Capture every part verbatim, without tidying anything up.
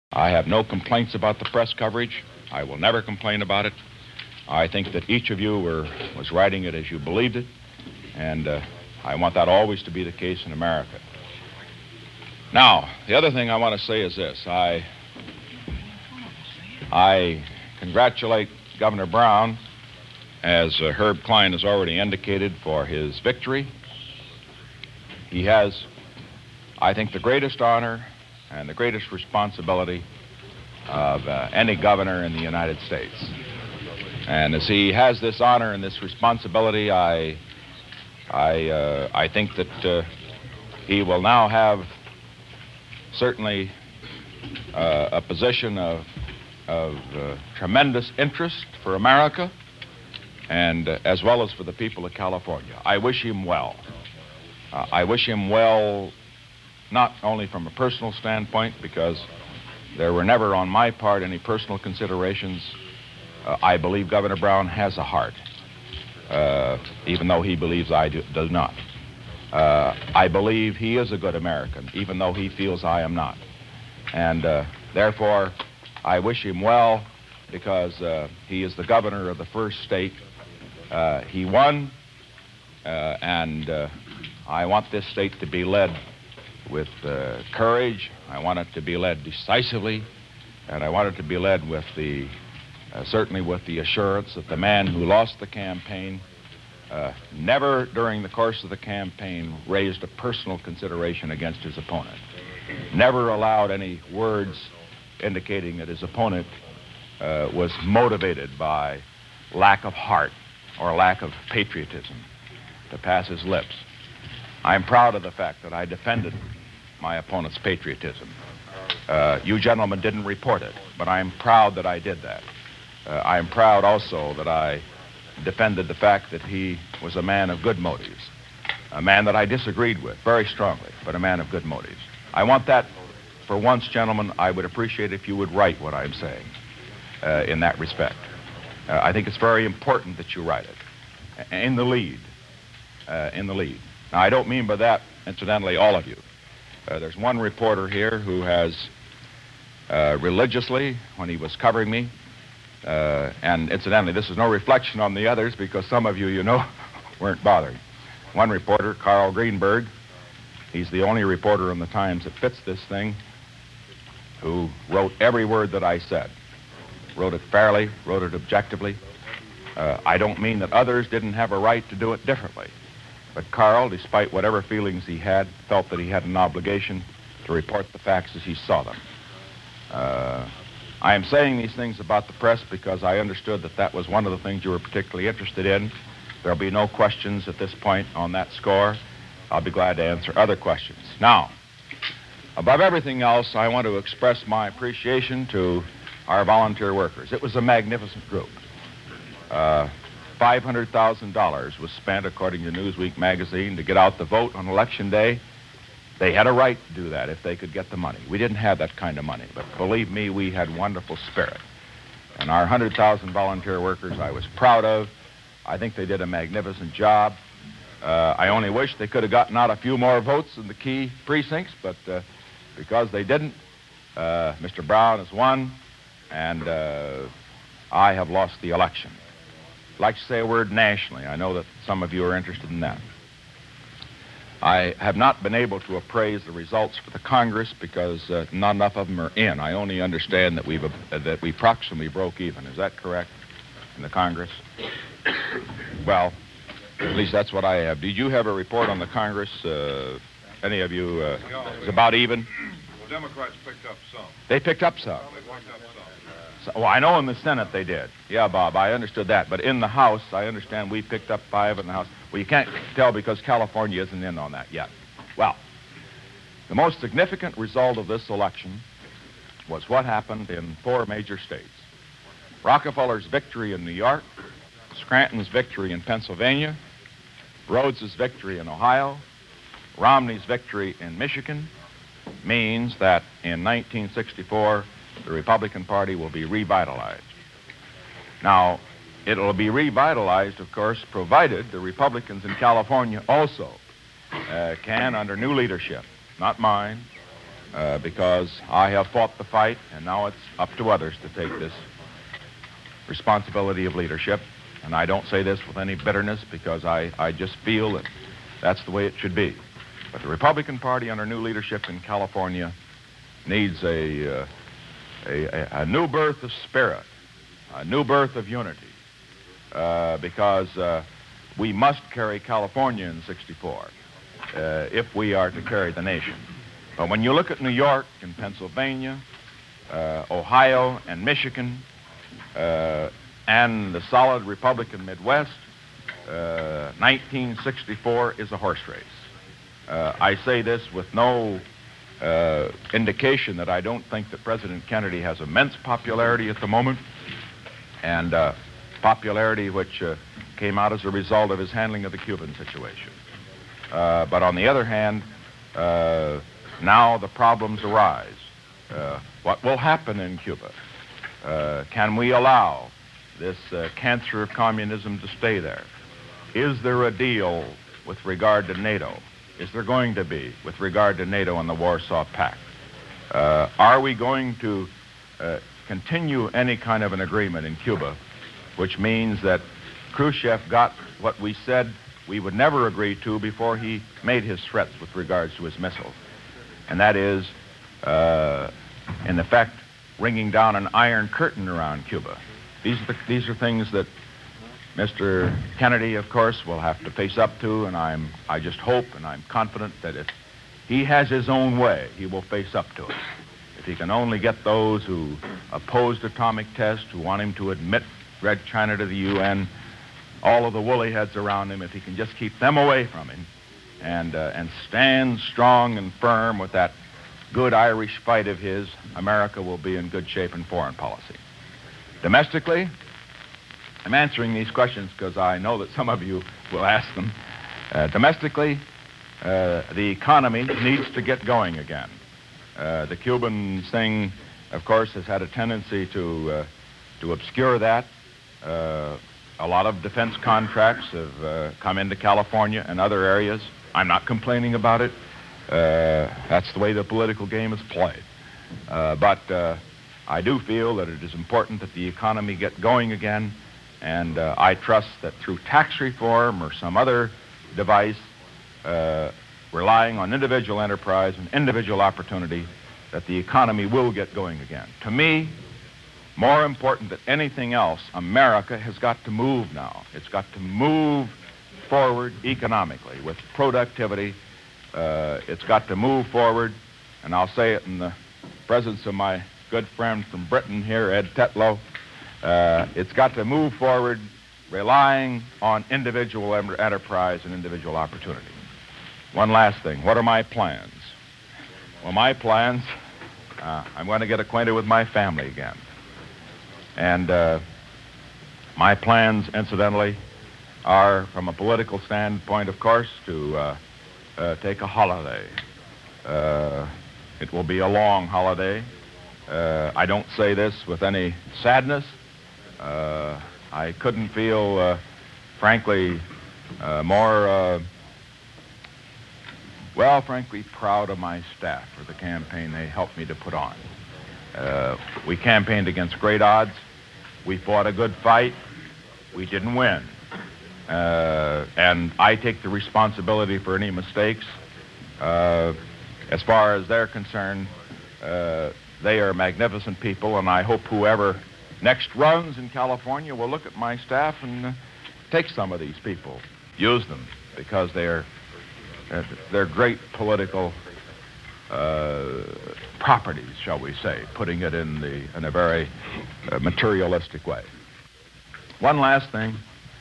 I have no complaints about the press coverage. I will never complain about it. I think that each of you were, was writing it as you believed it, and uh, I want that always to be the case in America. Now, the other thing I want to say is this. I, I congratulate Governor Brown, as uh, Herb Klein has already indicated, for his victory. He has, I think, the greatest honor and the greatest responsibility of uh, any governor in the United States. And as he has this honor and this responsibility, I, I, uh, I think that uh, he will now have certainly uh, a position of, of uh, tremendous interest for America, and uh, as well as for the people of California. I wish him well. Uh, I wish him well not only from a personal standpoint, because there were never on my part any personal considerations. Uh, I believe Governor Brown has a heart, uh, even though he believes I do, does not. Uh, I believe he is a good American, even though he feels I am not. And uh, therefore, I wish him well, because uh, he is the governor of the first state. Uh, he won, uh, and uh, I want this state to be led with uh, courage. I want it to be led decisively, and I want it to be led with the, uh, certainly with the assurance that the man who lost the campaign uh, never during the course of the campaign raised a personal consideration against his opponent, never allowed any words indicating that his opponent uh, was motivated by lack of heart or lack of patriotism to pass his lips. I'm proud of the fact that I defended my opponent's patriotism. Uh, you gentlemen didn't report it, but I'm proud that I did that. Uh, I'm proud also that I defended the fact that he was a man of good motives, a man that I disagreed with very strongly, but a man of good motives. I want that, for once, gentlemen, I would appreciate if you would write what I'm saying uh, in that respect. Uh, I think it's very important that you write it in the lead, uh, in the lead. Now, I don't mean by that, incidentally, all of you. Uh, there's one reporter here who has uh, religiously, when he was covering me, uh, and incidentally, this is no reflection on the others, because some of you, you know, weren't bothering. One reporter, Carl Greenberg, he's the only reporter in the Times that fits this thing, who wrote every word that I said. Wrote it fairly, wrote it objectively. Uh, I don't mean that others didn't have a right to do it differently. But Carl, despite whatever feelings he had, felt that he had an obligation to report the facts as he saw them. Uh, I am saying these things about the press because I understood that that was one of the things you were particularly interested in. There'll be no questions at this point on that score. I'll be glad to answer other questions. Now, above everything else, I want to express my appreciation to our volunteer workers. It was a magnificent group. Uh, five hundred thousand dollars was spent, according to Newsweek magazine, to get out the vote on Election Day. They had a right to do that if they could get the money. We didn't have that kind of money, but believe me, we had wonderful spirit. And our one hundred thousand volunteer workers I was proud of. I think they did a magnificent job. Uh, I only wish they could have gotten out a few more votes in the key precincts, but uh, because they didn't, uh, Mister Brown has won, and uh, I have lost the election. I'd like to say a word nationally. I know that some of you are interested in that. I have not been able to appraise the results for the Congress because uh, not enough of them are in. I only understand that we've uh, that we approximately broke even. Is that correct? In the Congress? Well, at least that's what I have. Did you have a report on the Congress? Uh, any of you? Uh, it's about even? Well, Democrats picked up some. They picked up some. They picked up some. So, well, I know in the Senate they did. Yeah, Bob, I understood that. But in the House, I understand we picked up five in the House. Well, you can't tell because California isn't in on that yet. Well, the most significant result of this election was what happened in four major states. Rockefeller's victory in New York, Scranton's victory in Pennsylvania, Rhodes's victory in Ohio, Romney's victory in Michigan, means that in nineteen sixty-four, the Republican Party will be revitalized. Now, it'll be revitalized, of course, provided the Republicans in California also uh, can, under new leadership, not mine, uh, because I have fought the fight, and now it's up to others to take this responsibility of leadership. And I don't say this with any bitterness, because I, I just feel that that's the way it should be. But the Republican Party under new leadership in California needs a, uh, a, a, a new birth of spirit, a new birth of unity, uh, because uh, we must carry California in sixty-four uh, if we are to carry the nation. But when you look at New York and Pennsylvania, uh, Ohio and Michigan, uh, and the solid Republican Midwest, uh, nineteen sixty-four is a horse race. Uh, I say this with no uh, indication that I don't think that President Kennedy has immense popularity at the moment, and uh, popularity which uh, came out as a result of his handling of the Cuban situation. Uh, but on the other hand, uh, now the problems arise. Uh, what will happen in Cuba? Uh, can we allow this uh, cancer of communism to stay there? Is there a deal with regard to NATO? Is there going to be with regard to NATO and the Warsaw Pact? Uh, are we going to uh, continue any kind of an agreement in Cuba, which means that Khrushchev got what we said we would never agree to before he made his threats with regards to his missiles? And that is, uh, in effect, ringing down an iron curtain around Cuba. These are, the, these are things that Mister Kennedy, of course, will have to face up to, and I'm, I just hope and I'm confident that if he has his own way, he will face up to it. If he can only get those who opposed atomic tests, who want him to admit Red China to the U N, all of the woolly heads around him, if he can just keep them away from him and, uh, and stand strong and firm with that good Irish fight of his, America will be in good shape in foreign policy. Domestically, I'm answering these questions because I know that some of you will ask them. Uh, domestically, uh, the economy needs to get going again. Uh, the Cuban thing, of course, has had a tendency to, uh, to obscure that. Uh, a lot of defense contracts have uh, come into California and other areas. I'm not complaining about it. Uh, that's the way the political game is played. Uh, but uh, I do feel that it is important that the economy get going again, and uh, I trust that through tax reform or some other device, uh, relying on individual enterprise and individual opportunity, that the economy will get going again. To me, more important than anything else, America has got to move now. It's got to move forward economically with productivity. Uh, it's got to move forward, and I'll say it in the presence of my good friend from Britain here, Ed Tetlow. Uh, it's got to move forward relying on individual em- enterprise and individual opportunity. One last thing. What are my plans? Well, my plans, uh, I'm going to get acquainted with my family again. And uh, my plans, incidentally, are, from a political standpoint, of course, to uh, uh, take a holiday. Uh, it will be a long holiday. Uh, I don't say this with any sadness. Uh, I couldn't feel, uh, frankly, uh, more, uh, well, frankly, proud of my staff for the campaign they helped me to put on. Uh, we campaigned against great odds. We fought a good fight. We didn't win. Uh, and I take the responsibility for any mistakes. Uh, as far as they're concerned, uh, they are magnificent people, and I hope whoever next runs in California will look at my staff and uh, take some of these people, use them, because they're uh, they're great political uh, properties, shall we say, putting it in the in a very uh, materialistic way. One last thing.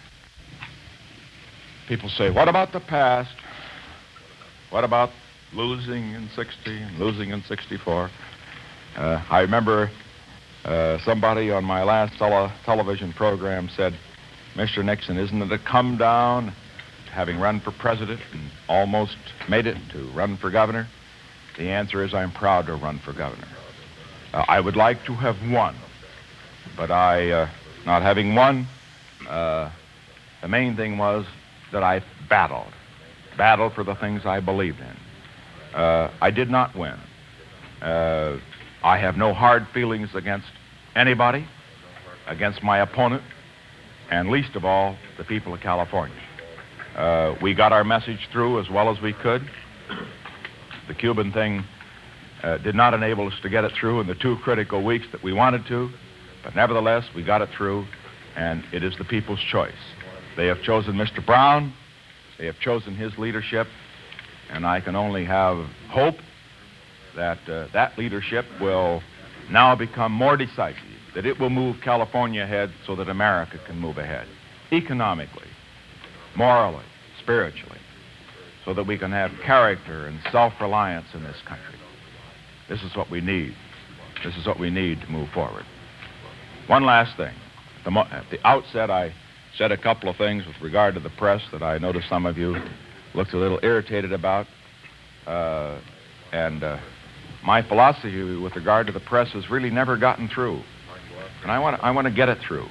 People say, what about the past? What about losing in sixty and losing in sixty-four? Uh, I remember uh, somebody on my last tele- television program said, Mister Nixon, isn't it a come down, having run for president and almost made it to run for governor? The answer is I'm proud to run for governor. Uh, I would like to have won, but I, uh, not having won, uh, the main thing was that I battled, battled for the things I believed in. Uh, I did not win. Uh, I have no hard feelings against anybody, against my opponent, and least of all, the people of California. Uh, we got our message through as well as we could. The Cuban thing uh, did not enable us to get it through in the two critical weeks that we wanted to, but nevertheless, we got it through, and it is the people's choice. They have chosen Mister Brown. They have chosen his leadership, and I can only have hope that uh, that leadership will now become more decisive, that it will move California ahead so that America can move ahead, economically, morally, spiritually, so that we can have character and self-reliance in this country. This is what we need. This is what we need to move forward. One last thing. At the, mo- at the outset, I said a couple of things with regard to the press that I noticed some of you looked a little irritated about. Uh, and uh, my philosophy with regard to the press has really never gotten through. And I want to I want to get it through.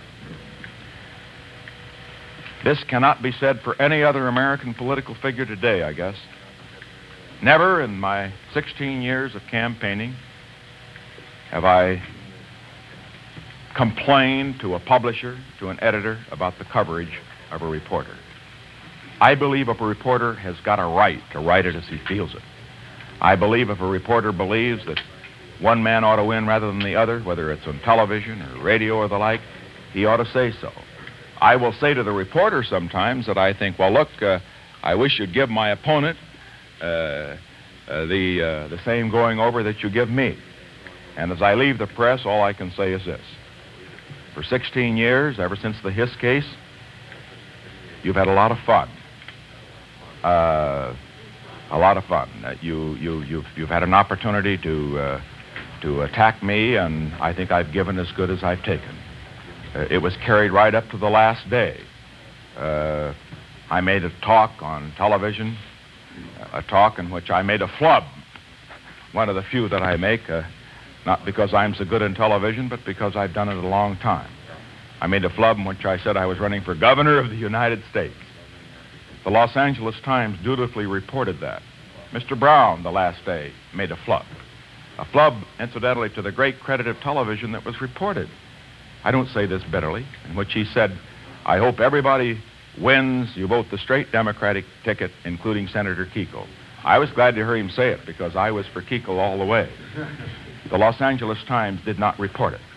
This cannot be said for any other American political figure today, I guess. Never in my sixteen years of campaigning have I complained to a publisher, to an editor, about the coverage of a reporter. I believe if a reporter has got a right to write it as he feels it. I believe if a reporter believes that one man ought to win rather than the other, whether it's on television or radio or the like, he ought to say so. I will say to the reporter sometimes that I think, well, look, uh, I wish you'd give my opponent uh, uh, the, uh, the same going over that you give me. And as I leave the press, all I can say is this. For sixteen years, ever since the Hiss case, you've had a lot of fun. Uh, a lot of fun. Uh, you, you, you've, you've had an opportunity to, uh, to attack me, and I think I've given as good as I've taken. Uh, it was carried right up to the last day. Uh, I made a talk on television, a talk in which I made a flub, one of the few that I make, uh, not because I'm so good in television, but because I've done it a long time. I made a flub in which I said I was running for governor of the United States. The Los Angeles Times dutifully reported that. Mister Brown, the last day, made a flub. A flub, incidentally, to the great credit of television that was reported. I don't say this bitterly, in which he said, I hope everybody wins. You vote the straight Democratic ticket, including Senator Kuchel. I was glad to hear him say it because I was for Kuchel all the way. The Los Angeles Times did not report it.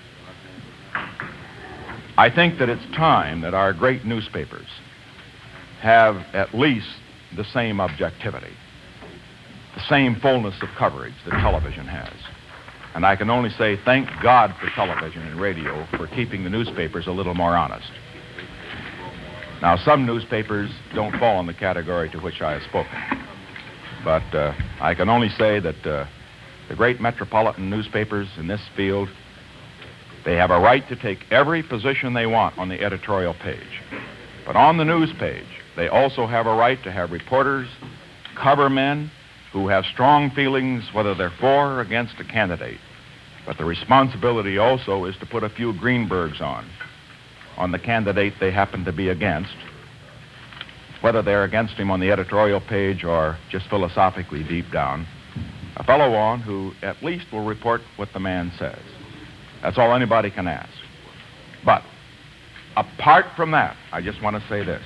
I think that it's time that our great newspapers have at least the same objectivity, the same fullness of coverage that television has. And I can only say thank God for television and radio for keeping the newspapers a little more honest. Now, some newspapers don't fall in the category to which I have spoken. But uh, I can only say that uh, the great metropolitan newspapers in this field, they have a right to take every position they want on the editorial page. But on the news page, they also have a right to have reporters, cover men who have strong feelings whether they're for or against a candidate. But the responsibility also is to put a few Greenbergs on, on the candidate they happen to be against, whether they're against him on the editorial page or just philosophically deep down. A fellow on who at least will report what the man says. That's all anybody can ask. But apart from that, I just want to say this.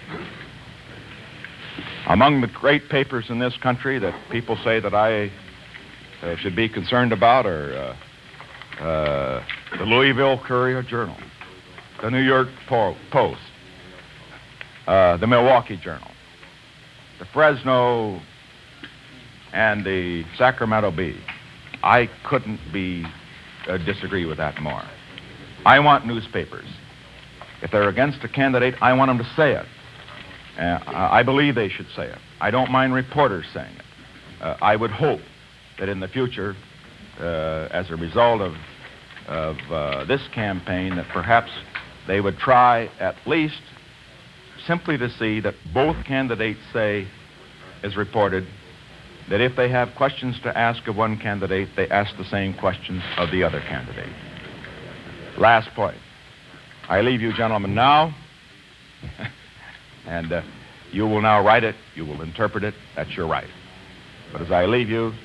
Among the great papers in this country that people say that I uh, should be concerned about are uh, uh, the Louisville Courier-Journal, the New York po- Post, uh, the Milwaukee Journal, the Fresno, and the Sacramento Bee. I couldn't be uh, disagree with that more. I want newspapers. If they're against a candidate, I want them to say it. Uh, I believe they should say it. I don't mind reporters saying it. Uh, I would hope that in the future, uh, as a result of, of uh, this campaign, that perhaps they would try at least simply to see that both candidates say, as reported, that if they have questions to ask of one candidate, they ask the same questions of the other candidate. Last point. I leave you gentlemen now, and uh, you will now write it, you will interpret it, that's your right. But as I leave you,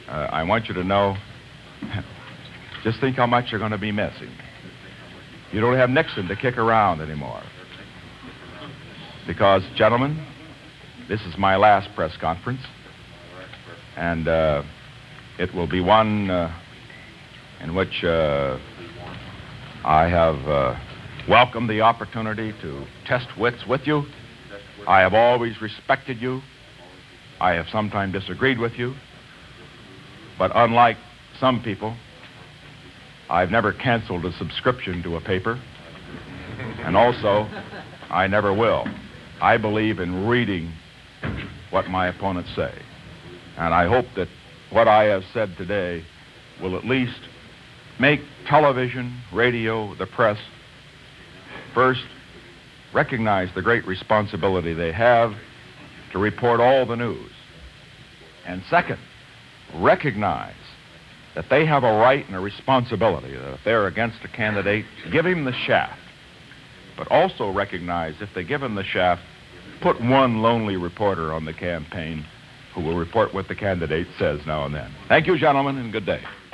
uh, I want you to know, just think how much you're going to be missing. You don't have Nixon to kick around anymore. Because, gentlemen, this is my last press conference, and uh, it will be one uh, in which uh, I have uh, welcomed the opportunity to test wits with you. I have always respected you. I have sometimes disagreed with you. But unlike some people, I've never canceled a subscription to a paper. And also, I never will. I believe in reading what my opponents say. And I hope that what I have said today will at least make television, radio, the press, first, recognize the great responsibility they have to report all the news. And second, recognize that they have a right and a responsibility that if they're against a candidate, give him the shaft. But also recognize if they give him the shaft, put one lonely reporter on the campaign who will report what the candidate says now and then. Thank you, gentlemen, and good day.